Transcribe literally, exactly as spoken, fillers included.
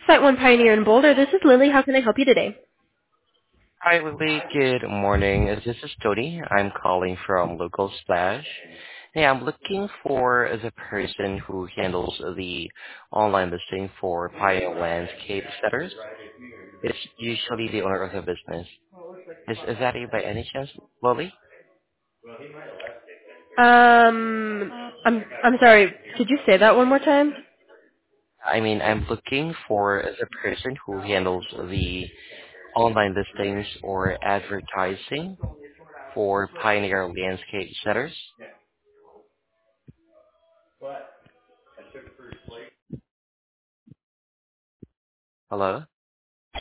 Site One Pioneer in Boulder. This is Lily. How can I help you today? Hi, Lily. Good morning. This is Tony. I'm calling from Local Splash. Hey, I'm looking for the person who handles the online listing for Pioneer Landscape Setters. It's usually the owner of the business. Is, is that you by any chance, Lily? Um, I'm I'm sorry. Could you say that one more time? I mean, I'm looking for the person who handles the online listings or advertising for Pioneer Landscape Setters. Hello?